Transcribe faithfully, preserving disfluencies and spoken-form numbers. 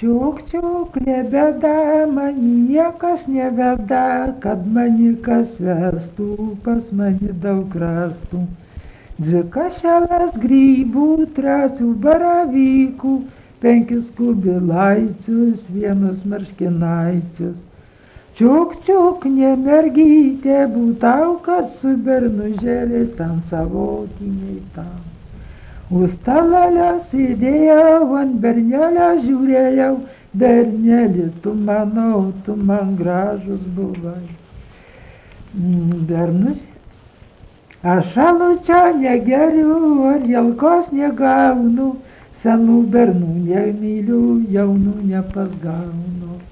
Čiuk, čiuk, nebėda, mani niekas neveda, kad mani kas vestų, pas mani daug rastų. Dvi kašeles grybų, trečių baravykų, penkis kubilaičius, vienus marškinaičius. Čiuk, čiuk, ne mergytė, būtau, kad su bernužėliais tam savotiniai tam. Už stalelio sėdėjau, ant bernelio žiūrėjau, berneli, tu manau, tu man gražus buvai. Bernus, aš alučio negeriu, ar jelkos negaunu, senų bernų nemyliu, jaunų nepasgaunu.